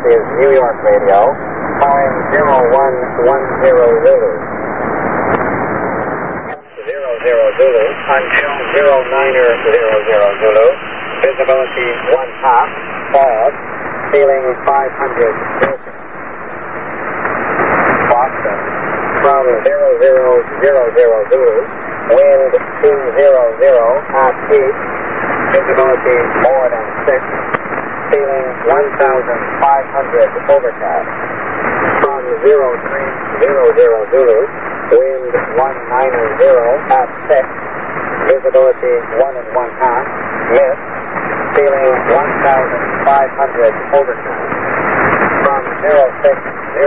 is New York Radio, calling 0110 Zulu. 00 Zulu, until 0900 Zulu, visibility 1/2, fog, ceiling 500 Wilson. Boston, from 0000 Zulu, wind 200 at peak, visibility more than 6, ceiling 1,500 overcast. From 0300 Zulu, wind 190 at 6, visibility 1 1/2, mist, ceiling 1,500 overcast. From 06